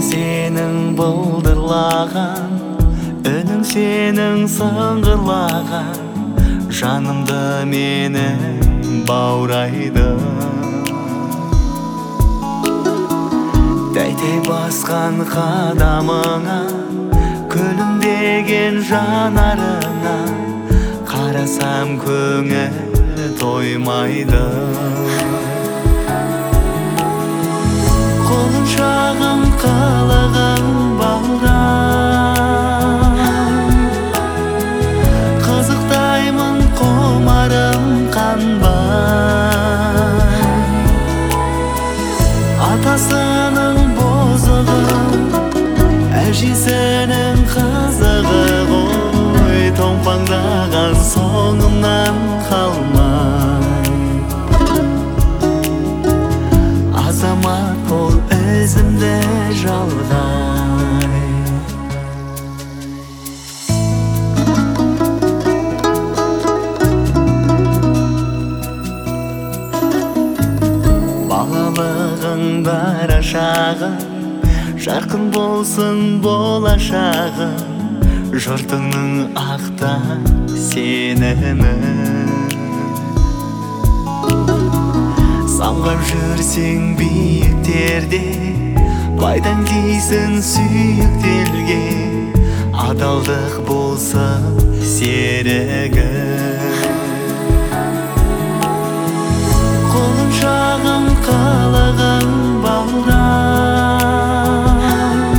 сенің былдырлаған, үнің сенің сыңғырлаған, жанымды мені баурайды. Тәй-тәй басқан қадамыңа, күлімдеген жанарыңа қарасам көңіл тоймайды. Қолың шағың қылығың балдан, қызықтаймын құмарым қанбай. Атасының бозығы, әжесінің қызығы ғой, томпаңдаған соңымнан қалмай. Азамат бол өзімді жалғай. Балалығың бара шағың, жарқын болсын болашағың, жұртыңның ақта сенімі. Самғап жүрсең биіктерде, пайдаң тисін сүйіктерге, адалдық болсын серігі. Қолың шағың қылығың балдан,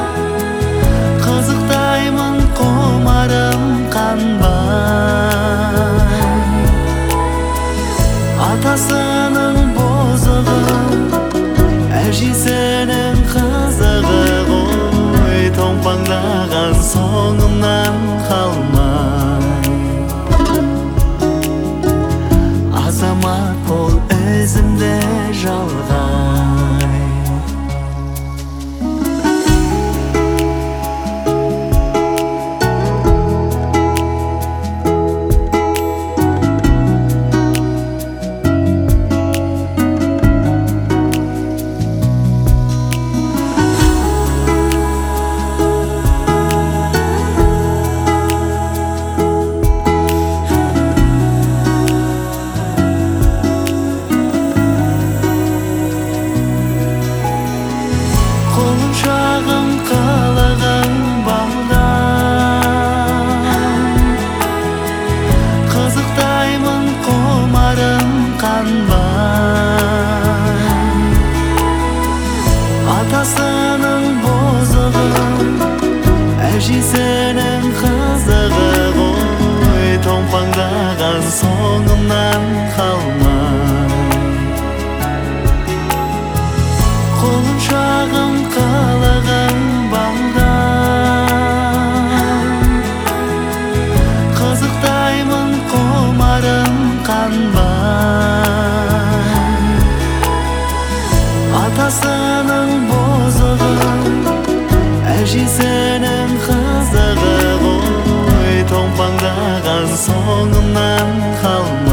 қызықтаймын құмарым қанбай. Атасының бозығы, әжесінің қызығы ғой, томпаңдаған соңымнан қалмай. Азамат бол өзімді жалғай. Қолың шағың қылығың балдан, қызықтаймын құмарым қанбай. Атасының бозығы, әжесінің қызығы ғой, томпаңдаған соңымнан қалмай. Қолың шағың қылығың балдан, қызықтаймын құмарым қанбай. Атасының бозығы, әжесінің қызығы ғой, томпаңдаған соңымнан қалмай.